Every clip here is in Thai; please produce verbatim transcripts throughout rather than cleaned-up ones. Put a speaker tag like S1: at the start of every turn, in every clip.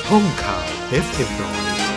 S1: ห้องข่าว เอฟ เอ็ม ร้อย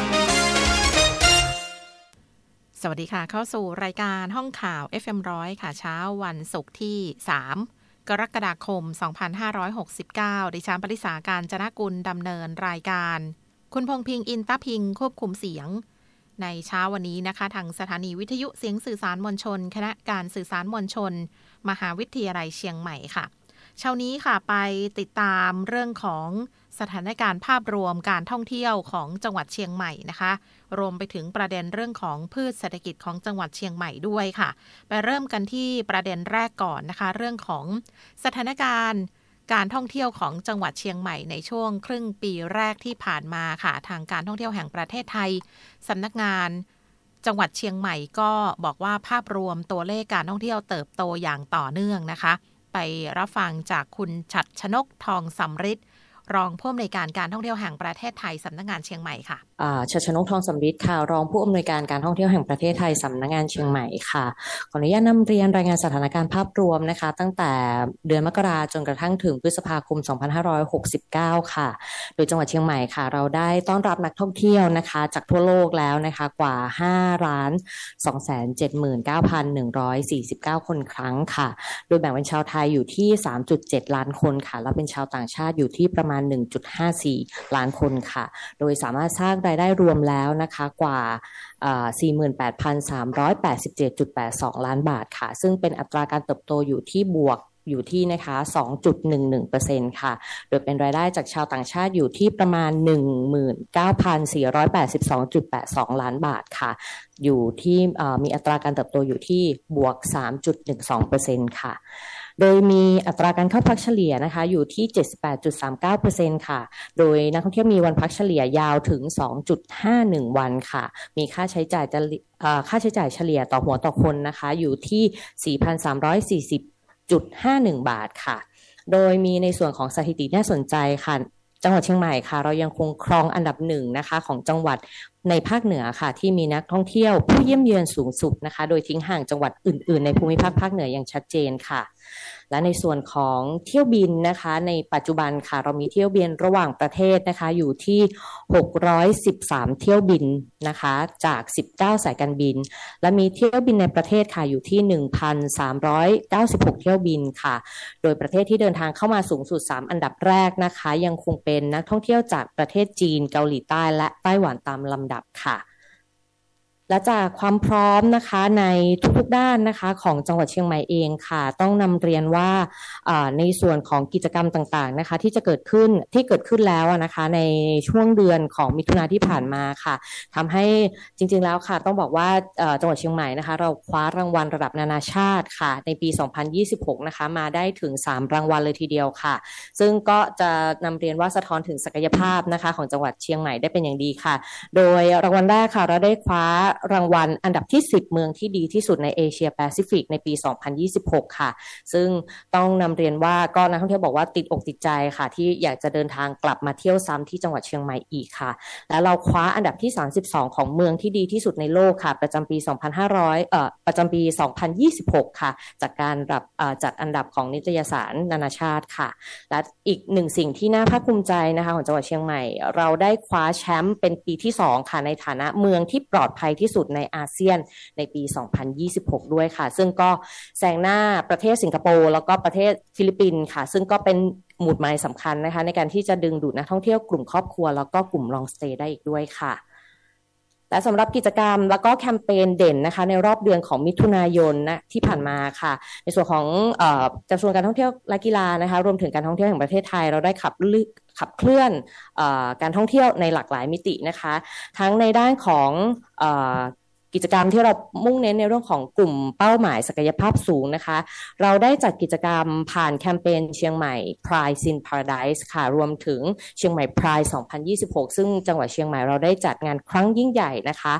S2: สวัสดีค่ะเข้าสู่รายการห้องข่าว เอฟ เอ็ม ร้อย ค่ะเช้าวันศุกร์ที่สามกรกฎาคมสองพันห้าร้อยหกสิบเก้าดิฉันปริษาการจนกุลดำเนินรายการคุณพงษ์พิงค์อินตะพิงค์ควบคุมเสียงในเช้าวันนี้นะคะทางสถานีวิทยุเสียงสื่อสารมวลชนคณะการสื่อสารมวลชนมหาวิทยาลัยเชียงใหม่ค่ะเช้านี้ค่ะไปติดตามเรื่องของสถานการณ์ภาพรวมการท่องเที่ยวของจังหวัดเชียงใหม่นะคะรวมไปถึงประเด็นเรื่องของพืชเศรษฐกิจของจังหวัดเชียงใหม่ด้วยค่ะไปเริ่มกันที่ประเด็นแรกก่อนนะคะเรื่องของสถานการณ์การท่องเที่ยวของจังหวัดเชียงใหม่ในช่วงครึ่งปีแรกที่ผ่านมาค่ะทางการท่องเที่ยวแห่งประเทศไทยสำนักงานจังหวัดเชียงใหม่ก็บอกว่าภาพรวมตัวเลขการท่องเที่ยวเติบโตอย่างต่อเนื่องนะคะไปรับฟังจากคุณฉัตรชนกทองสำริดรองผู้อำนวยการการท่องเที่ยวแห่งประเทศไทยสำนักงานเชียงใหม่ค่ะ
S3: ฉัตรชนกทองสำริดค่ะรองผู้อำนวยการการท่องเที่ยวแห่งประเทศไทยสำนักงานเชียงใหม่ค่ะขออนุญาตนำเรียนรายงานสถานการณ์ภาพรวมนะคะตั้งแต่เดือนมกราจนกระทั่งถึงพฤษภาคมสองพันห้าร้อยหกสิบเก้าค่ะโดยจังหวัดเชียงใหม่ค่ะเราได้ต้อนรับนักท่องเที่ยวนะคะจากทั่วโลกแล้วนะคะกว่าห้าล้านสองแสนเจ็ดหมื่นเก้าพันหนึ่งร้อยสี่สิบเก้าคนครั้งค่ะโดยแบ่งเป็นชาวไทยอยู่ที่ สามจุดเจ็ด ล้านคนค่ะและเป็นชาวต่างชาติอยู่ที่ประมาณ หนึ่งจุดห้าสี่ ล้านคนค่ะโดยสามารถสร้างรายได้รวมแล้วนะคะกว่า สี่หมื่นแปดพันสามร้อยแปดสิบเจ็ดจุดแปดสอง ล้านบาทค่ะซึ่งเป็นอัตราการเติบโตอยู่ที่บวกอยู่ที่นะคะ สองจุดหนึ่งหนึ่งเปอร์เซ็นต์ ค่ะโดยเป็นรายได้จากชาวต่างชาติอยู่ที่ประมาณ หนึ่งหมื่นเก้าพันสี่ร้อยแปดสิบสองจุดแปดสอง ล้านบาทค่ะอยู่ที่มีอัตราการเติบโตอยู่ที่บวก สามจุดหนึ่งสองเปอร์เซ็นต์ ค่ะโดยมีอัตราการเข้าพักเฉลี่ยนะคะอยู่ที่ เจ็ดสิบแปดจุดสามเก้าเปอร์เซ็นต์ ค่ะโดยนักท่องเที่ยวมีวันพักเฉลี่ยยาวถึง สองจุดห้าหนึ่ง วันค่ะมีค่าใช้จ่ายค่าใช้จ่ายเฉลี่ยต่อหัวต่อคนนะคะอยู่ที่ สี่พันสามร้อยสี่สิบจุดห้าหนึ่ง บาทค่ะโดยมีในส่วนของสถิติน่าสนใจค่ะจังหวัดเชียงใหม่ค่ะเรายังคงครองอันดับหนึ่งนะคะของจังหวัดในภาคเหนือค่ะที่มีนักท่องเที่ยวผู้เยี่ยมเยือนสูงสุดนะคะโดยทิ้งห่างจังหวัดอื่นๆในภูมิภาคภาคเหนืออย่างชัดเจนค่ะและในส่วนของเที่ยวบินนะคะในปัจจุบันค่ะเรามีเที่ยวบินระหว่างประเทศนะคะอยู่ที่หกร้อยสิบสามเที่ยวบินนะคะจากสิบเก้าสายการบินและมีเที่ยวบินในประเทศค่ะอยู่ที่ หนึ่งพันสามร้อยเก้าสิบหก เที่ยวบินค่ะโดยประเทศที่เดินทางเข้ามาสูงสุดสามอันดับแรกนะคะยังคงเป็นนักท่องเที่ยวจากประเทศจีนเกาหลีใต้และไต้หวันตามลำดับค่ะและจากความพร้อมนะคะในทุกๆด้านนะคะของจังหวัดเชียงใหม่เองค่ะต้องนำเรียนว่าในส่วนของกิจกรรมต่างๆนะคะที่จะเกิดขึ้นที่เกิดขึ้นแล้วนะคะในช่วงเดือนของมิถุนายนที่ผ่านมาค่ะทำให้จริงๆแล้วค่ะต้องบอกว่าจังหวัดเชียงใหม่นะคะเราคว้ารางวัลระดับนานาชาติค่ะในปีสองพันยี่สิบหกนะคะมาได้ถึงสามรางวัลเลยทีเดียวค่ะซึ่งก็จะนำเรียนว่าสะท้อนถึงศักยภาพนะคะของจังหวัดเชียงใหม่ได้เป็นอย่างดีค่ะโดยรางวัลแรกค่ะเราได้คว้ารางวัลอันดับที่สิบเมืองที่ดีที่สุดในเอเชียแปซิฟิกในปีสองพันยี่สิบหกค่ะซึ่งต้องนำเรียนว่าก็นักท่องเที่ยวบอกว่าติดอกติดใจค่ะที่อยากจะเดินทางกลับมาเที่ยวซ้ำที่จังหวัดเชียงใหม่อีกค่ะและเราคว้าอันดับที่สามสิบสองของเมืองที่ดีที่สุดในโลกค่ะประจำปีสองพันห้าร้อยเอ่อประจำปีสองพันยี่สิบหกค่ะจากการรับเอ่อจัดอันดับของนิตยสารนานาชาติค่ะและอีกหนึ่งสิ่งที่น่าภาคภูมิใจนะคะของจังหวัดเชียงใหม่เราได้คว้าแชมป์เป็นปีที่สองค่ะในฐานะเมืองที่ปลอดภัยที่สุดในอาเซียนในปีสองพันยี่สิบหกด้วยค่ะซึ่งก็แซงหน้าประเทศสิงคโปร์แล้วก็ประเทศฟิลิปปินส์ค่ะซึ่งก็เป็นหมุดหมายสำคัญนะคะในการที่จะดึงดูดนักท่องเที่ยวกลุ่มครอบครัวแล้วก็กลุ่มลองสเตย์ได้อีกด้วยค่ะและสำหรับกิจกรรมแล้วก็แคมเปญเด่นนะคะในรอบเดือนของมิถุนายนนะที่ผ่านมาค่ะในส่วนของเอ่อกระทรวงการท่องเที่ยวและกีฬานะคะรวมถึงการท่องเที่ยวแห่งประเทศไทยเราได้ขับขับเคลื่อนเอ่อการท่องเที่ยวในหลากหลายมิตินะคะทั้งในด้านของเอ่อกิจกรรมที่เรามุ่งเน้นในเรื่องของกลุ่มเป้าหมายศักยภาพสูงนะคะเราได้จัดกิจกรรมผ่านแคมเปญเชียงใหม่ Pride in Paradise ค่ะรวมถึงเชียงใหม่ Pride สองพันยี่สิบหกซึ่งจังหวัดเชียงใหม่เราได้จัดงานครั้งยิ่งใหญ่นะคะ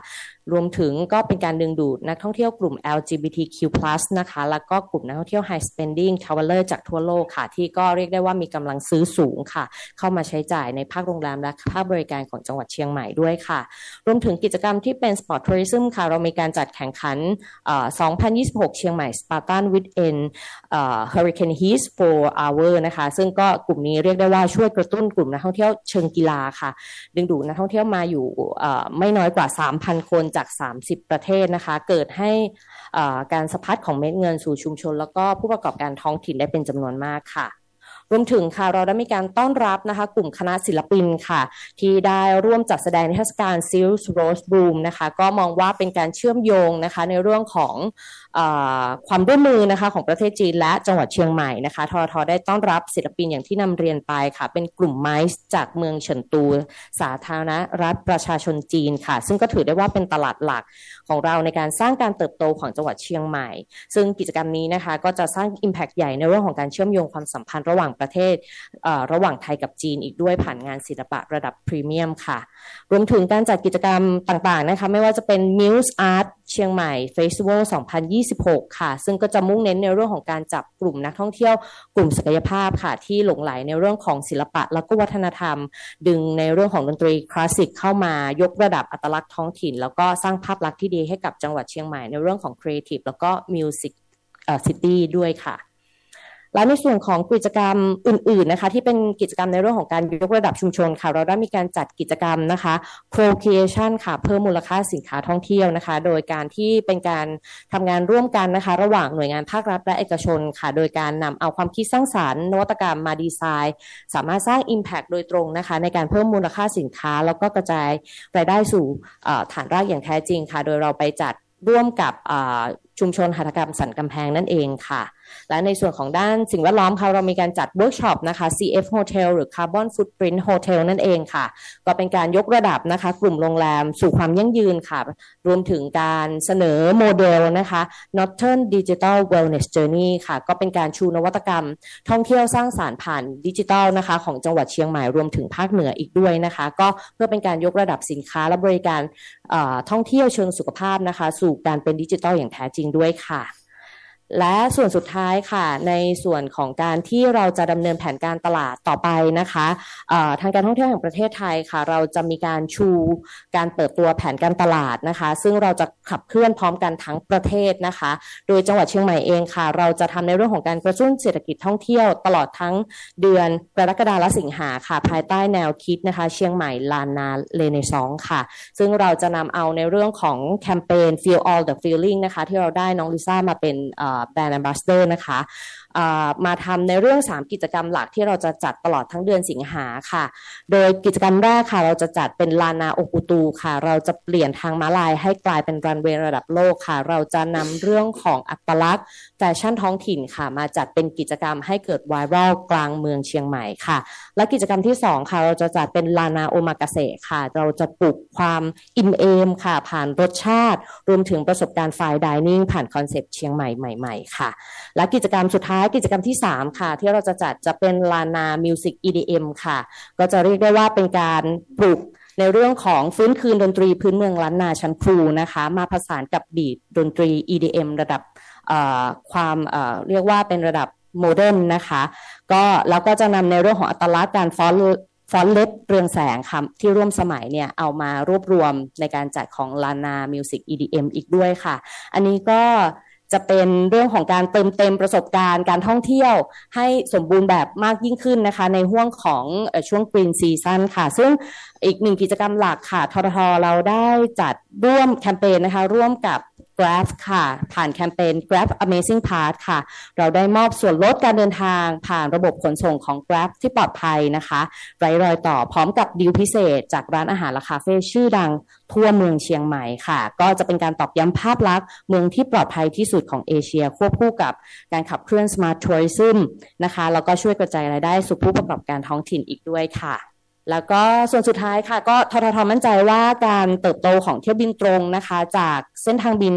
S3: รวมถึงก็เป็นการดึงดูดนักท่องเที่ยวกลุ่ม แอล จี บี ที คิว พลัส นะคะแล้วก็กลุ่มนักท่องเที่ยว High Spending Traveler จากทั่วโลกค่ะที่ก็เรียกได้ว่ามีกำลังซื้อสูงค่ะเข้ามาใช้จ่ายในภาคโรงแรมและภาคบริการของจังหวัดเชียงใหม่ด้วยค่ะรวมถึงกิจกรรมที่เป็น Sport Tourism ค่ะเรามีการจัดแข่งขันสองพันยี่สิบหกเชียงใหม่ Spartan Weekend Hurricane Heat โฟร์ hour นะคะซึ่งก็กลุ่มนี้เรียกได้ว่าช่วยกระตุ้นกลุ่มนักท่องเที่ยวเชิงกีฬาค่ะดึงดูดนักท่องเที่ยวมาอยู่ไม่น้อยกว่า สามพัน คนจากสามสิบประเทศนะคะเกิดให้การสะพัดของเม็ดเงินสู่ชุมชนแล้วก็ผู้ประกอบการท้องถิ่นได้เป็นจำนวนมากค่ะรวมถึงค่ะเราได้มีการต้อนรับนะคะกลุ่มคณะศิลปินค่ะที่ได้ร่วมจัดแสดงนิทรรศการ Silk Rose Bloom นะคะก็มองว่าเป็นการเชื่อมโยงนะคะในเรื่องของเอ่อความร่วมมือนะคะของประเทศจีนและจังหวัดเชียงใหม่นะคะททได้ต้อนรับศิลปินอย่างที่นำเรียนไปค่ะเป็นกลุ่มไมซ์จากเมืองเฉินตูสาธารณรัฐประชาชนจีนค่ะซึ่งก็ถือได้ว่าเป็นตลาดหลักของเราในการสร้างการเติบโตของจังหวัดเชียงใหม่ซึ่งกิจกรรมนี้นะคะก็จะสร้าง impact ใหญ่ในเรื่องของการเชื่อมโยงความสัมพันธ์ระหว่างประเทศระหว่างไทยกับจีนอีกด้วยผ่านงานศิลปะระดับพรีเมียมค่ะรวมถึงการจัดกิจกรรมต่างๆนะคะไม่ว่าจะเป็น Muse Art เชียงใหม่ Festival สองพันยี่สิบหกค่ะซึ่งก็จะมุ่งเน้นในเรื่องของการจับกลุ่มนักท่องเที่ยวกลุ่มศักยภาพค่ะที่หลงไหลในเรื่องของศิลปะและก็วัฒนธรรมดึงในเรื่องของดนตรีคลาสสิกเข้ามายกระดับอัตลักษณ์ท้องถิ่นแล้วก็สร้างภาพลักษณ์ที่ดีให้กับจังหวัดเชียงใหม่ในเรื่องของ Creative แล้วก็ Music City ด้วยค่ะและในส่วนของกิจกรรมอื่นๆนะคะที่เป็นกิจกรรมในเรื่องของการยกระดับชุมชนค่ะเราได้มีการจัดกิจกรรมนะคะ Co-creation ค่ะเพิ่มมูลค่าสินค้าท่องเที่ยวนะคะโดยการที่เป็นการทำงานร่วมกันนะคะระหว่างหน่วยงานภาครัฐและเอกชนค่ะโดยการนำเอาความคิดสร้างสรรค์นวัตกรรมมาดีไซน์สามารถสร้าง Impact โดยตรงนะคะในการเพิ่มมูลค่าสินค้าแล้วก็กระจายรายได้สู่ฐานรากอย่างแท้จริงค่ะโดยเราไปจัดร่วมกับชุมชนหัตถกรรมสันกำแพงนั่นเองค่ะและในส่วนของด้านสิ่งแวดล้อมค่ะเรามีการจัดเวิร์กช็อปนะคะ ซี เอฟ Hotel หรือ Carbon Footprint Hotel นั่นเองค่ะก็เป็นการยกระดับนะคะกลุ่มโรงแรมสู่ความยั่งยืนค่ะรวมถึงการเสนอโมเดลนะคะ Northern Digital Wellness Journey ค่ะก็เป็นการชูนวัตกรรมท่องเที่ยวสร้างสรรค์ผ่านดิจิทัลนะคะของจังหวัดเชียงใหม่รวมถึงภาคเหนืออีกด้วยนะคะก็เพื่อเป็นการยกระดับสินค้าและบริการท่องเที่ยวเชิงสุขภาพนะคะสู่การเป็นดิจิทัลอย่างแท้จริงด้วยค่ะและส่วนสุดท้ายค่ะในส่วนของการที่เราจะดำเนินแผนการตลาดต่อไปนะคะทางการท่องเที่ยวแห่งประเทศไทยค่ะเราจะมีการชูการเปิดตัวแผนการตลาดนะคะซึ่งเราจะขับเคลื่อนพร้อมกันทั้งประเทศนะคะโดยจังหวัดเชียงใหม่เองค่ะเราจะทำในเรื่องของการกระตุ้นเศรษฐกิจท่องเที่ยวตลอดทั้งเดือนกรกฎาคมและสิงหาค่ะภายใต้แนวคิดนะคะเชียงใหม่ลานนาเรเนซองส์ค่ะซึ่งเราจะนำเอาในเรื่องของแคมเปญ Feel All the Feeling นะคะที่เราได้น้องลิซ่ามาเป็นแบรนด์ Ambassador นะคะมาทำในเรื่องสามกิจกรรมหลักที่เราจะจัดตลอดทั้งเดือนสิงหาค่ะโดยกิจกรรมแรกค่ะเราจะจัดเป็นลานาโอกุตูค่ะเราจะเปลี่ยนทางม้าลายให้กลายเป็นรันเวย์ระดับโลกค่ะเราจะนำเรื่องของอัตลักษณ์แฟชั่นท้องถิ่นค่ะมาจัดเป็นกิจกรรมให้เกิดไวรัลกลางเมืองเชียงใหม่ค่ะและกิจกรรมที่สองค่ะเราจะจัดเป็นลานาโอมากาเสะค่ะเราจะปลุกความอิ่มเอมค่ะผ่านรสชาติรวมถึงประสบการณ์ไฟน์ไดนิ่งผ่านคอนเซปต์เชียงใหม่ใหม่ๆค่ะและกิจกรรมสุดท้ายกิจกรรมที่สามค่ะที่เราจะจัดจะเป็นลานามิวสิก อี ดี เอ็ม ค่ะก็จะเรียกได้ว่าเป็นการปลุกในเรื่องของฟื้นคืนดนตรีพื้นเมืองล้านนาชั้นครูนะคะมาผสานกับบีทดนตรี อี ดี เอ็ม ระดับความเอ่อเรียกว่าเป็นระดับโมเดิร์นนะคะก็แล้วก็จะนำในเรื่องของอัตลักษณ์การฟ้อนฟอนต์เล็บเรืองแสงค่ะที่ร่วมสมัยเนี่ยเอามารวบรวมในการจัดของลานามิวสิก อี ดี เอ็ม อีกด้วยค่ะอันนี้ก็จะเป็นเรื่องของการเติมเต็มประสบการณ์การท่องเที่ยวให้สมบูรณ์แบบมากยิ่งขึ้นนะคะในห่วงของช่วง Green Season ค่ะซึ่งอีกหนึ่งกิจกรรมหลักค่ะททท.เราได้จัดร่วมแคมเปญนะคะร่วมกับ Grab ค่ะผ่านแคมเปญ Grab Amazing Pass ค่ะเราได้มอบส่วนลดการเดินทางผ่านระบบขนส่งของ Grab ที่ปลอดภัยนะคะไร้รอยต่อพร้อมกับดีลพิเศษจากร้านอาหารและคาเฟ่ชื่อดังทั่วเมืองเชียงใหม่ค่ะก็จะเป็นการตอกย้ำภาพลักษณ์เมืองที่ปลอดภัยที่สุดของเอเชียควบคู่กับการขับเคลื่อน Smart Tourism นะคะแล้วก็ช่วยกระจายรายได้สู่ผู้ประกอบการท้องถิ่นอีกด้วยค่ะแล้วก็ส่วนสุดท้ายค่ะก็ททท.มั่นใจว่าการเติบโตของเที่ยวบินตรงนะคะจากเส้นทางบิน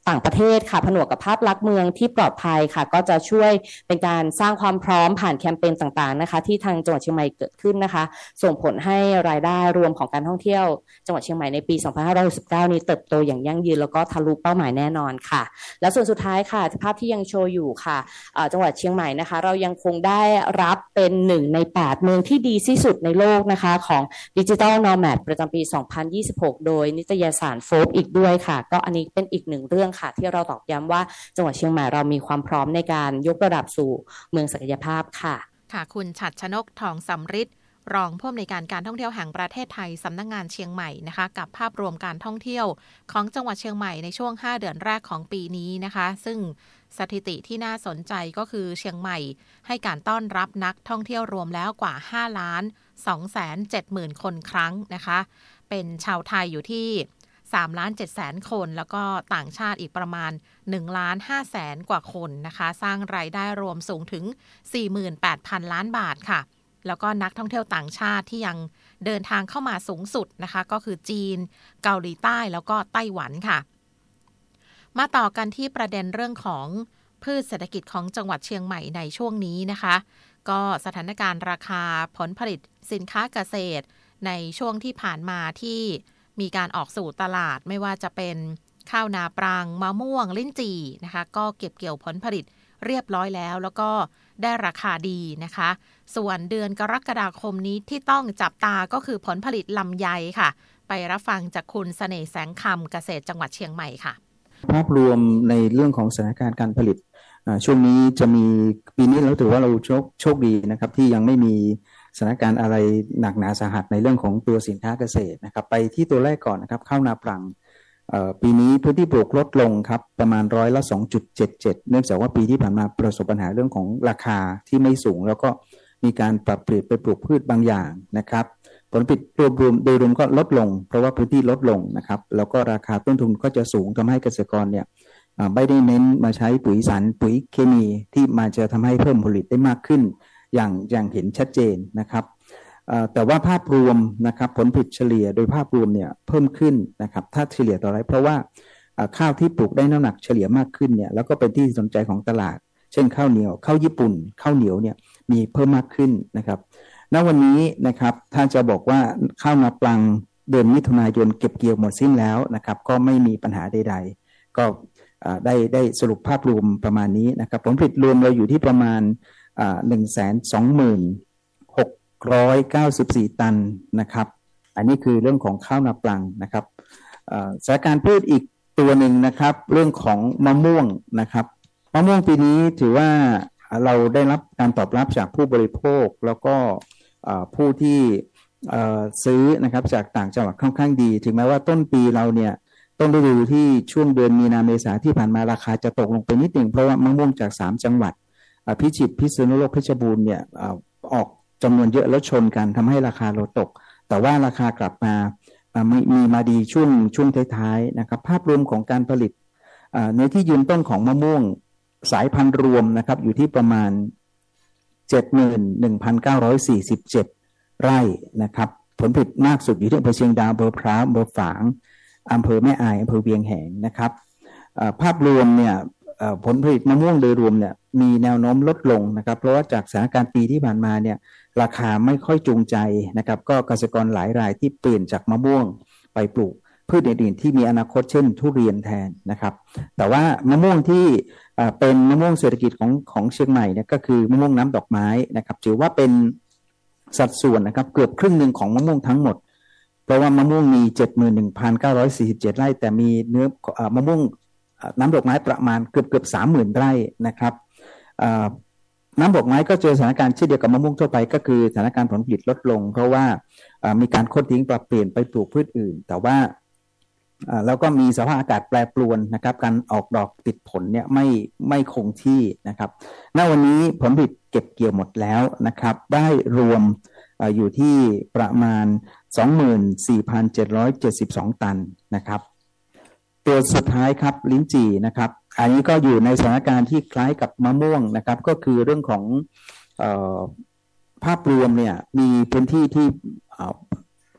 S3: ต่างประเทศค่ะผนวกกับภาพลักษณ์เมืองที่ปลอดภัยค่ะก็จะช่วยเป็นการสร้างความพร้อมผ่านแคมเปญต่างๆนะคะที่ทางจังหวัดเชียงใหม่เกิดขึ้นนะคะส่งผลให้รายได้รวมของการท่องเที่ยวจังหวัดเชียงใหม่ในปี สองพันห้าร้อยหกสิบเก้า นี้เติบโตอย่างยั่งยืนแล้วก็ทะลุเป้าหมายแน่นอนค่ะและส่วนสุดท้ายค่ะภาพที่ยังโชว์อยู่ค่ะจังหวัดเชียงใหม่นะคะเรายังคงได้รับเป็นหนึ่งในแปดเมืองที่ดีที่สุดในโลกนะคะของ Digital Nomad ประจำปี สองพันยี่สิบหก โดยนิตยสาร Forbes อีกด้วยค่ะก็อันนี้เป็นอีกหนึ่งเรื่องค่ะที่เราตอกย้ำว่าจังหวัดเชียงใหม่เรามีความพร้อมในการยกระดับสู่เมืองศักยภาพค่ะ
S2: ค่ะคุณฉัตรชนกทองสำริดรองผู้อำนวยการการท่องเที่ยวแห่งประเทศไทยสำนักงานเชียงใหม่นะคะกับภาพรวมการท่องเที่ยวของจังหวัดเชียงใหม่ในช่วงห้าเดือนแรกของปีนี้นะคะซึ่งสถิติที่น่าสนใจก็คือเชียงใหม่ให้การต้อนรับนักท่องเที่ยวรวมแล้วกว่าห้าล้านสองแสนเจ็ดหมื่นคนครั้งนะคะเป็นชาวไทยอยู่ที่สามล้านเจ็ดแสนคนแล้วก็ต่างชาติอีกประมาณหนึ่งล้านห้าแสนกว่าคนนะคะสร้างรายได้รวมสูงถึง สี่หมื่นแปดพัน ล้านบาทค่ะแล้วก็นักท่องเที่ยวต่างชาติที่ยังเดินทางเข้ามาสูงสุดนะคะก็คือจีนเกาหลีใต้แล้วก็ไต้หวันค่ะมาต่อกันที่ประเด็นเรื่องของพืชเศรษฐกิจของจังหวัดเชียงใหม่ในช่วงนี้นะคะก็สถานการณ์ราคาผลผลิตสินค้าเกษตรในช่วงที่ผ่านมาที่มีการออกสู่ตลาดไม่ว่าจะเป็นข้าวนาปรังมะม่วงลิ้นจี่นะคะก็เก็บเกี่ยวผลผลิตเรียบร้อยแล้วแล้วก็ได้ราคาดีนะคะส่วนเดือนกรกฎาคมนี้ที่ต้องจับตาก็คือผลผลิตลำไยค่ะไปรับฟังจากคุณเสน่ห์แสงคำเกษตรจังหวัดเชียงใหม่ค่ะ
S4: ภาพรวมในเรื่องของสถานการณ์การผลิตช่วงนี้จะมีปีนี้เราถือว่าเราโชคโชคดีนะครับที่ยังไม่มีสถานการณ์อะไรหนักหนาสาหัสในเรื่องของตัวสินค้าเกษตรนะครับไปที่ตัวแรกก่อนนะครับข้าวนาปรังปีนี้พื้นที่ปลูกลดลงครับประมาณร้อยละ สองจุดเจ็ดเจ็ด เนื่องจากว่าปีที่ผ่านมาประสบปัญหาเรื่องของราคาที่ไม่สูงแล้วก็มีการปรับเปลี่ยนไปปลูกพืชบางอย่างนะครับผลผลิตรวมรวมโดยรวมก็ลดลงเพราะว่าพื้นที่ลดลงนะครับแล้วก็ราคาต้นทุนก็จะสูงทำให้เกษตรกรเนี่ยไม่ได้เน้นมาใช้ปุ๋ยสารปุ๋ยเคมีที่มาจะทำให้เพิ่มผลผลิตได้มากขึ้นอย่างอย่างเห็นชัดเจนนะครับแต่ว่าภาพรวมนะครับผลผลิตเฉลี่ยโดยภาพรวมเนี่ยเพิ่มขึ้นนะครับถ้าเฉลี่ยต่อไร่เพราะว่าข้าวที่ปลูกได้น้ำหนักเฉลี่ยมากขึ้นเนี่ยแล้วก็เป็นที่สนใจของตลาดเช่นข้าวเหนียวข้าวญี่ปุ่นข้าวเหนียวเนี่ยมีเพิ่มมากขึ้นนะครับณวันนี้นะครับถ้าจะบอกว่าข้าวนาปลังเดือนมิถุนายนเก็บเกี่ยวหมดสิ้นแล้วนะครับก็ไม่มีปัญหาใดๆก็ได้ได้สรุปภาพรวมประมาณนี้นะครับผลผลิตรวมเราอยู่ที่ประมาณหนึ่งแสนสองหมื่นหกร้อยเก้าสิบสี่ตันนะครับอันนี้คือเรื่องของข้าวนาปลังนะครับสถานการณ์พืชอีกตัวหนึ่งนะครับเรื่องของมะม่วงนะครับมะม่วงปีนี้ถือว่าเราได้รับการตอบรับจากผู้บริโภคแล้วก็ผู้ที่ซื้อนะครับจากต่างจังหวัดค่อนข้างดีถึงแม้ว่าต้นปีเราเนี่ยต้นฤดูที่ช่วงเดือนมีนาเมษาที่ผ่านมาราคาจะตกลงไปนิดหนึ่งเพราะว่ามะม่วงจากสามจังหวัดพิจิตรพิษณุโลกเพชรบูรณ์เนี่ยออกจำนวนเยอะแล้วชนกันทำให้ราคาลดตกแต่ว่าราคากลับมามีมีมาดีช่วงช่วงท้ายๆนะครับภาพรวมของการผลิตเนื้อที่ยืนต้นของมะม่วงสายพันธุ์รวมนะครับอยู่ที่ประมาณ เจ็ดหมื่นหนึ่งพันเก้าร้อยสี่สิบเจ็ด ไร่นะครับผลผลิตมากสุดอยู่ที่อำเภอเชียงดาวอำเภอพร้าวอำเภอฝางอำเภอแม่อายอำเภอเวียงแหงนะครับภาพรวมเนี่ยผลผลิตมะม่วงโดยรวมเนี่ยมีแนวโน้มลดลงนะครับเพราะว่าจากสถานการณ์ปีที่ผ่านมาเนี่ยราคาไม่ค่อยจูงใจนะครับก็เกษตรกรหลายรายที่เปลี่ยนจากมะม่วงไปปลูกพืชอื่นๆที่มีอนาคตเช่นทุเรียนแทนนะครับแต่ว่ามะม่วงที่เป็นมะม่วงเศรษฐกิจของของเชียงใหม่เนี่ยก็คือมะม่วงน้ำดอกไม้นะครับถือว่าเป็นสัดส่วนนะครับเกือบครึ่งหนึ่งของมะม่วงทั้งหมดเพราะว่ามะม่วงมี เจ็ดหมื่นหนึ่งพันเก้าร้อยสี่สิบเจ็ด ไร่แต่มีเนื้อมะม่วงน้ำดอกไม้ประมาณเกือบเกือบสามหมื่นไร่นะครับน้ำดอกไม้ก็เจอสถานการณ์เช่นเดียวกับมะม่วงทั่วไปก็คือสถานการณ์ผลผลิตลดลงเพราะว่ามีการโค่นทิ้งปรับเปลี่ยนไปปลูกพืชอื่นแต่ว่าแล้วก็มีสภาพอากาศแปรปรวนนะครับการออกดอกติดผลเนี่ยไม่ไม่คงที่นะครับณวันนี้ผลผลิตเก็บเกี่ยวหมดแล้วนะครับได้รวมอยู่ที่ประมาณ สองหมื่นสี่พันเจ็ดร้อยเจ็ดสิบสอง ตันนะครับตัวสุดท้ายครับลิ้นจี่นะครับอันนี้ก็อยู่ในสถานการณ์ที่คล้ายกับมะม่วงนะครับก็คือเรื่องของเอ่อภาพรวมเนี่ยมีพื้นที่ที่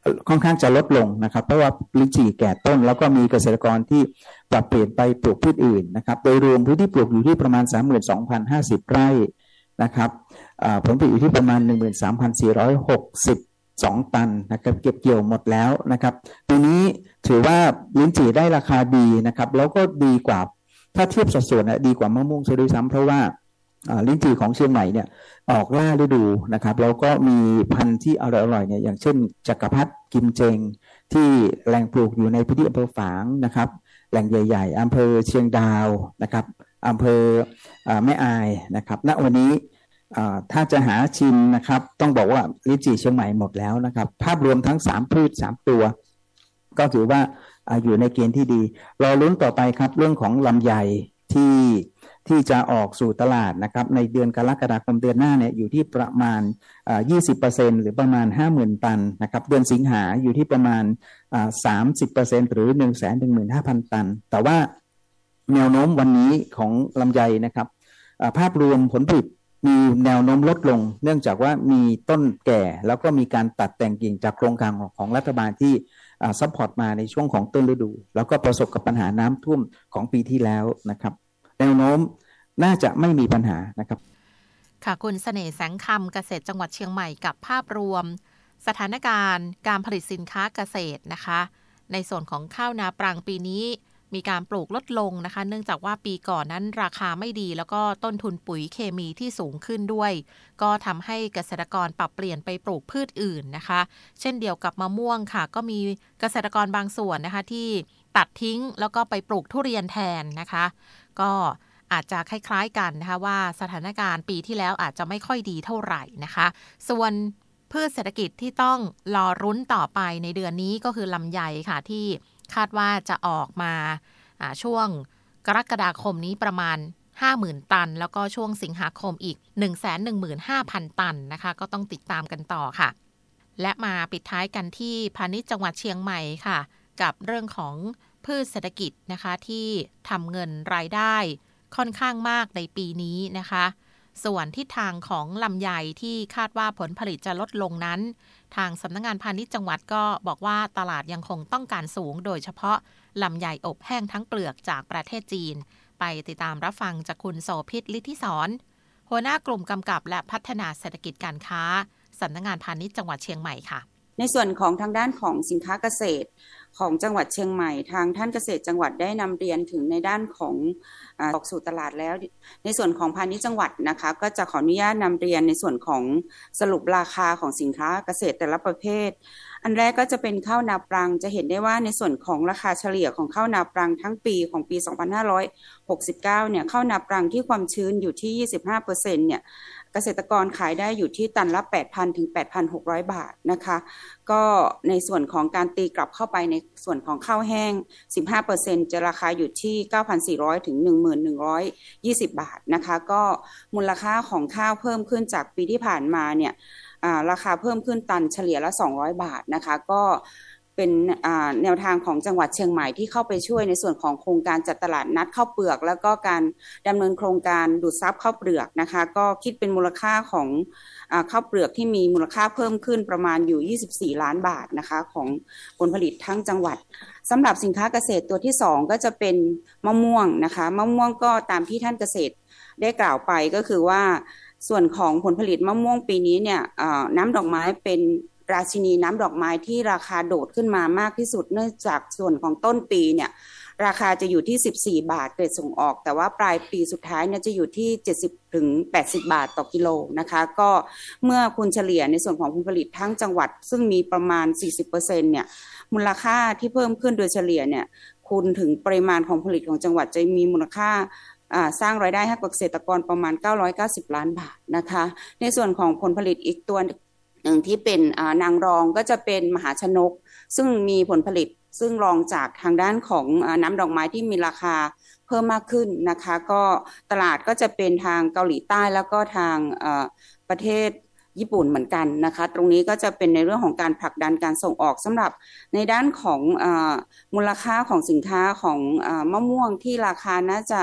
S4: ค่อนข้างจะลดลงนะครับเพราะว่าลิ้นจี่แก่ต้นแล้วก็มีเกษตรกรที่ปรับเปลี่ยนไปปลูกพืชอื่นนะครับโดยรวมพื้นที่ปลูกอยู่ที่ประมาณ สามหมื่นสองพันห้าสิบ ไร่นะครับผลผลิตอยู่ที่ประมาณ หนึ่งหมื่นสามพันสี่ร้อยหกสิบสอง ตันนะครับเก็บเกี่ยวหมดแล้วนะครับปีนี้ถือว่าลิ้นจี่ได้ราคาดีนะครับแล้วก็ดีกว่าถ้าเทียบสัดส่วนนะดีกว่ามะม่วงซะด้วยซ้ำเพราะว่าลิ้นจี่ของเชียงใหม่เนี่ยออกล่าฤดูนะครับแล้วก็มีพันธุ์ที่อร่อยๆเนี่ยอย่างเช่นจักรพรรดิกิมเจงที่แหล่งปลูกอยู่ในพื้นที่อำเภอฝางนะครับแหล่งใหญ่ๆอำเภอเชียงดาวนะครับอำเภอแม่อายนะครับณวันนี้ถ้าจะหาชิมนะครับต้องบอกว่าลิ้นจี่เชียงใหม่หมดแล้วนะครับภาพรวมทั้งสามพืชสามตัวก็ถือว่าอยู่ในเกณฑ์ที่ดีรอลุ้นต่อไปครับเรื่องของลำไยที่ที่จะออกสู่ตลาดนะครับในเดือนกรกฎาคมเดือนหน้าเนี่ยอยู่ที่ประมาณ ยี่สิบเปอร์เซ็นต์ หรือประมาณ ห้าหมื่น ตันนะครับเดือนสิงหาอยู่ที่ประมาณ สามสิบเปอร์เซ็นต์ หรือ หนึ่งแสนหนึ่งหมื่นห้าพัน ตันแต่ว่าแนวโน้มวันนี้ของลำไยนะครับภาพรวมผลผลิตมีแนวโน้มลดลงเนื่องจากว่ามีต้นแก่แล้วก็มีการตัดแต่งกิ่งจากโครงการของรัฐบาลที่ซัพพอร์ตมาในช่วงของต้นฤดูแล้วก็ประสบกับปัญหาน้ำท่วมของปีที่แล้วนะครับแนวโน้มน่าจะไม่มีปัญหานะครับ
S2: ค่ะคุณเสน่ห์แสงคำเกษตรจังหวัดเชียงใหม่กับภาพรวมสถานการณ์การผลิตสินค้าเกษตรนะคะในส่วนของข้าวนาปรังปีนี้มีการปลูกลดลงนะคะเนื่องจากว่าปีก่อนนั้นราคาไม่ดีแล้วก็ต้นทุนปุ๋ยเคมีที่สูงขึ้นด้วยก็ทำให้เกษตรกรปรับเปลี่ยนไปปลูกพืชอื่นนะคะเช่นเดียวกับมะม่วงค่ะก็มีเกษตรกรบางส่วนนะคะที่ตัดทิ้งแล้วก็ไปปลูกทุเรียนแทนนะคะก็อาจจะคล้ายๆกันนะคะว่าสถานการณ์ปีที่แล้วอาจจะไม่ค่อยดีเท่าไหร่นะคะส่วนพืชเศรษฐกิจที่ต้องรอรุ้นต่อไปในเดือนนี้ก็คือลำไยค่ะที่คาดว่าจะออกมาช่วงกรกฎาคมนี้ประมาณ ห้าหมื่น ตันแล้วก็ช่วงสิงหาคมอีก หนึ่งแสนหนึ่งหมื่นห้าพัน ตันนะคะก็ต้องติดตามกันต่อค่ะและมาปิดท้ายกันที่พาณิชย์จังหวัดเชียงใหม่ค่ะกับเรื่องของพืชเศรษฐกิจนะคะที่ทำเงินรายได้ค่อนข้างมากในปีนี้นะคะส่วนทิศทางของลำไยที่คาดว่าผลผลิตจะลดลงนั้นทางสำนักงานพาณิชย์จังหวัดก็บอกว่าตลาดยังคงต้องการสูงโดยเฉพาะลำไยอบแห้งทั้งเปลือกจากประเทศจีนไปติดตามรับฟังจากคุณโสภิต ฤทธิศรหัวหน้ากลุ่มกำกับและพัฒนาเศรษฐกิจการค้าสำนักงานพาณิชย์จังหวัดเชียงใหม่ค่ะ
S5: ในส่วนของทางด้านของสินค้าเกษตรของจังหวัดเชียงใหม่ทางท่านเกษตรจังหวัดได้นำเรียนถึงในด้านของออกสู่ตลาดแล้วในส่วนของพาณิชย์จังหวัดนะคะก็จะขออนุญาตนำเรียนในส่วนของสรุปราคาของสินค้าเกษตรแต่ละประเภทอันแรกก็จะเป็นข้าวนาปรังจะเห็นได้ว่าในส่วนของราคาเฉลี่ยของข้าวนาปรังทั้งปีของปีสองพันห้าร้อยหกสิบเก้าเนี่ยข้าวนาปรังที่ความชื้นอยู่ที่ ยี่สิบห้าเปอร์เซ็นต์ เนี่ยเกษตรกรขายได้อยู่ที่ตันละ แปดพัน ถึง แปดพันหกร้อย บาทนะคะก็ในส่วนของการตีกลับเข้าไปในส่วนของข้าวแห้ง สิบห้าเปอร์เซ็นต์ จะราคาอยู่ที่ เก้าพันสี่ร้อย ถึง หนึ่งพันหนึ่งร้อยยี่สิบ บาทนะคะก็มูลค่าของข้าวเพิ่มขึ้นจากปีที่ผ่านมาเนี่ยราคาเพิ่มขึ้นตันเฉลี่ยละสองร้อยบาทนะคะก็เป็นแนวทางของจังหวัดเชียงใหม่ที่เข้าไปช่วยในส่วนของโครงการจัดตลาดนัดข้าวเปลือกแล้วก็การดำเนินโครงการดูดซับข้าวเปลือกนะคะก็คิดเป็นมูลค่าของข้าวเปลือกที่มีมูลค่าเพิ่มขึ้นประมาณอยู่ยี่สิบสี่ล้านบาทนะคะของผลผลิตทั้งจังหวัดสำหรับสินค้าเกษตรตัวที่สองก็จะเป็นมะม่วงนะคะมะม่วงก็ตามที่ท่านเกษตรได้กล่าวไปก็คือว่าส่วนของผลผลิตมะม่วงปีนี้เนี่ยน้ำดอกไม้เป็นราชินีน้ำดอกไม้ที่ราคาโดดขึ้นมามากที่สุดเนื่องจากส่วนของต้นปีเนี่ยราคาจะอยู่ที่สิบสี่บาทเกรดส่งออกแต่ว่าปลายปีสุดท้ายเนี่ยจะอยู่ที่เจ็ดสิบถึงแปดสิบบาทต่อกิโลนะคะก็เมื่อคุณเฉลี่ยในส่วนของผลผลิตทั้งจังหวัดซึ่งมีประมาณ สี่สิบเปอร์เซ็นต์ เนี่ยมูลค่าที่เพิ่มขึ้นโดยเฉลี่ยเนี่ยคูณถึงปริมาณของผลิตของจังหวัดจะมีมูลค่าสร้างรายได้ให้กับเกษตรกรประมาณเก้าร้อยเก้าสิบล้านบาทนะคะในส่วนของผลผลิตอีกตัวหนึ่งที่เป็นนางรองก็จะเป็นมหาชนกซึ่งมีผลผลิตซึ่งรองจากทางด้านของน้ำดอกไม้ที่มีราคาเพิ่มมากขึ้นนะคะก็ตลาดก็จะเป็นทางเกาหลีใต้แล้วก็ทางประเทศญี่ปุ่นเหมือนกันนะคะตรงนี้ก็จะเป็นในเรื่องของการผลักดันการส่งออกสำหรับในด้านของมูลค่าของสินค้าของมะม่วงที่ราคาน่าจะ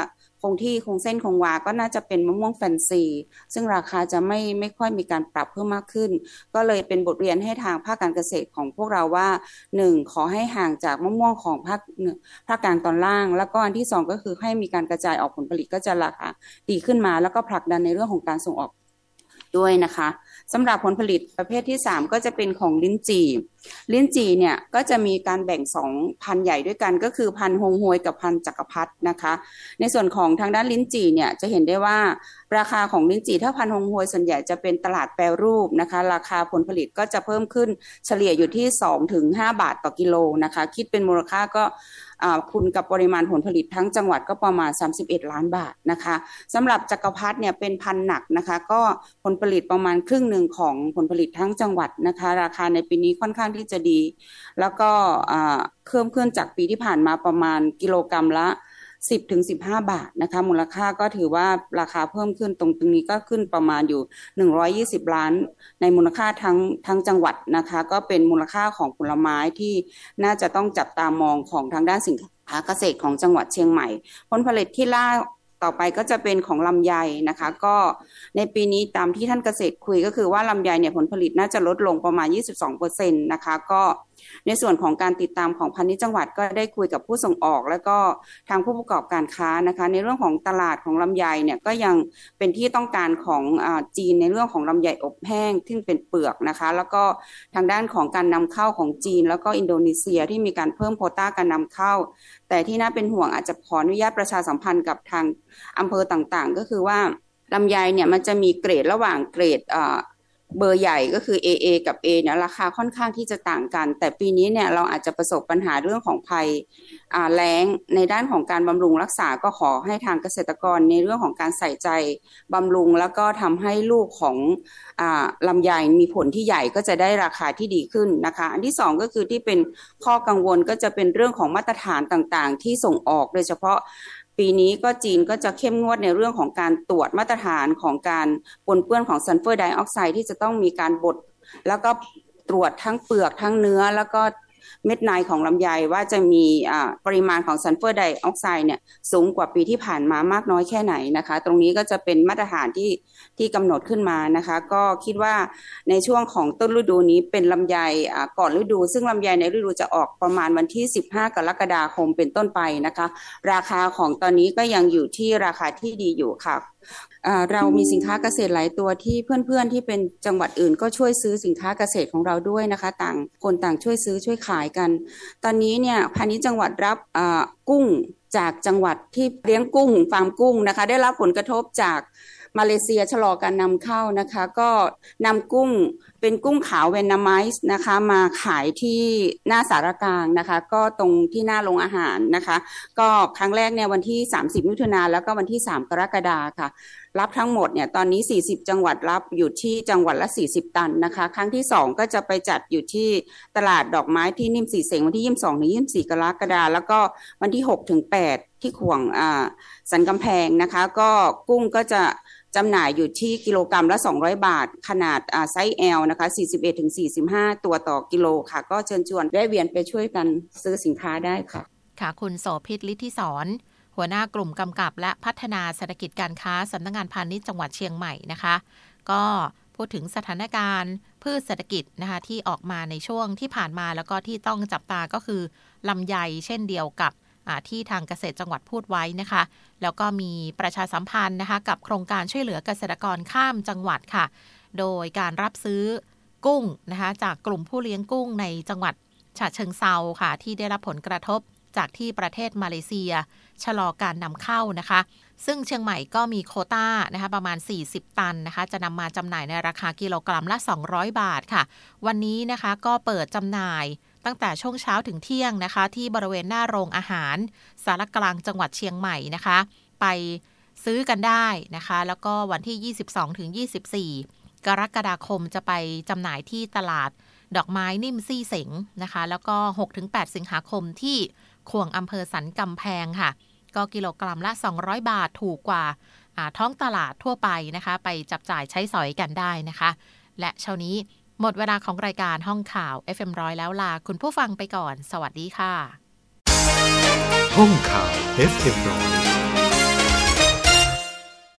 S5: คงที่คงเส้นคงวาก็น่าจะเป็นมะม่วงแฟนซีซึ่งราคาจะไม่ไม่ค่อยมีการปรับเพิ่มมากขึ้นก็เลยเป็นบทเรียนให้ทางภาคการเกษตรของพวกเราว่าหนึ่งขอให้ห่างจากมะม่วงของภาคภาคกลางตอนล่างแล้วก็อันที่สองก็คือให้มีการกระจายออกผลผลิตก็จะราคาดีขึ้นมาแล้วก็ผลักดันในเรื่องของการส่งออกด้วยนะคะสำหรับผลผลิตประเภทที่สามก็จะเป็นของลิ้นจี่ลิ้นจี่เนี่ยก็จะมีการแบ่งสองพันธุ์ใหญ่ด้วยกันก็คือพันธุ์ฮงฮวยกับพันธุ์จักรพรรดินะคะในส่วนของทางด้านลิ้นจี่เนี่ยจะเห็นได้ว่าราคาของลิ้นจี่ถ้าพันธุ์ฮงฮวยส่วนใหญ่จะเป็นตลาดแปรรูปนะคะราคาผลผลิตก็จะเพิ่มขึ้นเฉลี่ยอยู่ที่ สองถึงห้า บาทต่อกิโลนะคะคิดเป็นมูลค่าก็คูณกับปริมาณผลผลิตทั้งจังหวัดก็ประมาณสามสิบเอ็ดล้านบาทนะคะสำหรับจักรพรรดิเนี่ยเป็นพันธุ์หนักนะคะก็ผลผลิตประมาณครึ่งหนึ่งของผลผลิตทั้งจังหวัดนะคะราคาในปีนี้ค่อนข้างที่จะดีแล้วก็เพิ่มขึ้นจากปีที่ผ่านมาประมาณกิโลกรัมละสิบถึงสิบห้า บาทนะคะมูลค่าก็ถือว่าราคาเพิ่มขึ้นตรงตรงนี้ก็ขึ้นประมาณอยู่หนึ่งร้อยยี่สิบล้านในมูลค่าทั้งทั้งจังหวัดนะคะก็เป็นมูลค่าของผลไม้ที่น่าจะต้องจับตามองของทางด้านสินค้าเกษตรของจังหวัดเชียงใหม่ผลผลิตที่ล่าต่อไปก็จะเป็นของลำไยนะคะก็ในปีนี้ตามที่ท่านเกษตรคุยก็คือว่าลำไยเนี่ยผลผลิตน่าจะลดลงประมาณ ยี่สิบสองเปอร์เซ็นต์ นะคะก็ในส่วนของการติดตามของพาณิชย์จังหวัดก็ได้คุยกับผู้ส่งออกแล้วก็ทางผู้ประกอบการค้านะคะในเรื่องของตลาดของลำไยเนี่ยก็ยังเป็นที่ต้องการของอ่าจีนในเรื่องของลำไยอบแห้งที่เป็นเปลือกนะคะแล้วก็ทางด้านของการนำเข้าของจีนแล้วก็อินโดนีเซียที่มีการเพิ่มโควต้าการนำเข้าแต่ที่น่าเป็นห่วงอาจจะขออนุญาตประชาสัมพันธ์กับทางอำเภอต่างๆก็คือว่าลำไยเนี่ยมันจะมีเกรดระหว่างเกรดอ่าเบอร์ใหญ่ก็คือ เอ เอ กับ A เนี่ยราคาค่อนข้างที่จะต่างกันแต่ปีนี้เนี่ยเราอาจจะประสบปัญหาเรื่องของภัยอ่าแล้งในด้านของการบำรุงรักษาก็ขอให้ทางเกษตรกรในเรื่องของการใส่ใจบำรุงแล้วก็ทำให้ลูกของอ่าลำไยมีผลที่ใหญ่ก็จะได้ราคาที่ดีขึ้นนะคะอันที่สองก็คือที่เป็นข้อกังวลก็จะเป็นเรื่องของมาตรฐานต่างๆที่ส่งออกโดยเฉพาะปีนี้ก็จีนก็จะเข้มงวดในเรื่องของการตรวจมาตรฐานของการปนเปื้อนของซัลเฟอร์ไดออกไซด์ที่จะต้องมีการบดแล้วก็ตรวจทั้งเปลือกทั้งเนื้อแล้วก็เม็ดในของลำไยว่าจะมีปริมาณของซัลเฟอร์ไดออกไซด์เนี่ยสูงกว่าปีที่ผ่านมามากน้อยแค่ไหนนะคะตรงนี้ก็จะเป็นมาตรฐานที่ที่กำหนดขึ้นมานะคะก็คิดว่าในช่วงของต้นฤดูนี้เป็นลำไยก่อนฤดูซึ่งลำไยในฤดูจะออกประมาณวันที่สิบห้ากรกฎาคมเป็นต้นไปนะคะราคาของตอนนี้ก็ยังอยู่ที่ราคาที่ดีอยู่ค่ะเรามีสินค้าเกษตรหลายตัวที่เพื่อนๆที่เป็นจังหวัดอื่นก็ช่วยซื้อสินค้าเกษตรของเราด้วยนะคะต่างคนต่างช่วยซื้อช่วยขายกันตอนนี้เนี่ยพาณิชย์จังหวัดรับกุ้งจากจังหวัดที่เลี้ยงกุ้งฟาร์มกุ้งนะคะได้รับผลกระทบจากมาเลเซียชะลอการนำเข้านะคะก็นำกุ้งเป็นกุ้งขาวเวนนาไมซ์นะคะมาขายที่หน้าสารกลางนะคะก็ตรงที่หน้าโรงอาหารนะคะก็ครั้งแรกเนี่ยวันที่สามสิบมิถุนายนแล้วก็วันที่สามกรกฎาคมค่ะรับทั้งหมดเนี่ยตอนนี้สี่สิบจังหวัดรับอยู่ที่จังหวัดละสี่สิบตันนะคะครั้งที่สองก็จะไปจัดอยู่ที่ตลาดดอกไม้ที่นิ่มสีเสงวันที่ยี่สิบสองถึงยี่สิบสี่กรกฎาคมแล้วก็วันที่หกถึงแปดที่ขวงอ่าสันกำแพงนะคะก็กุ้งก็จะจำหน่ายอยู่ที่กิโลกรัมละสองร้อยบาทขนาดอ่าไซส์ L นะคะสี่สิบเอ็ดถึงสี่สิบห้าตัวต่อกิโลค่ะก็เชิญชวนแวะเวียนไปช่วยกันซื้อสินค้าได้ค่ะ
S2: ค่ะคุณโสภิต ฤทธิศรหัวหน้ากลุ่มกำกับและพัฒนาเศรษฐกิจการค้าสำนักงานพาณิชย์จังหวัดเชียงใหม่นะคะก็พูดถึงสถานการณ์พืชเศรษฐกิจนะคะที่ออกมาในช่วงที่ผ่านมาแล้วก็ที่ต้องจับตาก็คือลำไยเช่นเดียวกับที่ทางเกษตรจังหวัดพูดไว้นะคะแล้วก็มีประชาสัมพันธ์นะคะกับโครงการช่วยเหลือเกษตรกรข้ามจังหวัดค่ะโดยการรับซื้อกุ้งนะคะจากกลุ่มผู้เลี้ยงกุ้งในจังหวัดฉะเชิงเทราค่ะที่ได้รับผลกระทบจากที่ประเทศมาเลเซียชะลอการนำเข้านะคะซึ่งเชียงใหม่ก็มีโควต้านะคะประมาณสี่สิบตันนะคะจะนำมาจำหน่ายในราคากิโลกรัมละสองร้อยบาทค่ะวันนี้นะคะก็เปิดจำหน่ายตั้งแต่ช่วงเช้าถึงเที่ยงนะคะที่บริเวณหน้าโรงอาหารสารกลางจังหวัดเชียงใหม่นะคะไปซื้อกันได้นะคะแล้วก็วันที่ยี่สิบสองถึงยี่สิบสี่กรกฎาคมจะไปจำหน่ายที่ตลาดดอกไม้นิ่มซี่เสงนะคะแล้วก็ หกถึงแปด สิงหาคมที่ขวงอำเภอสันกำแพงค่ะก็กิโลกรัมละสองร้อยบาทถูกกว่าท้องตลาดทั่วไปนะคะไปจับจ่ายใช้สอยกันได้นะคะและเช้านี้หมดเวลาของรายการห้องข่าว เอฟ เอ็ม หนึ่งร้อย แล้วลาคุณผู้ฟังไปก่อนสวัสดีค่ะ
S1: ห้องข่าว เอฟ เอ็ม หนึ่งร้อย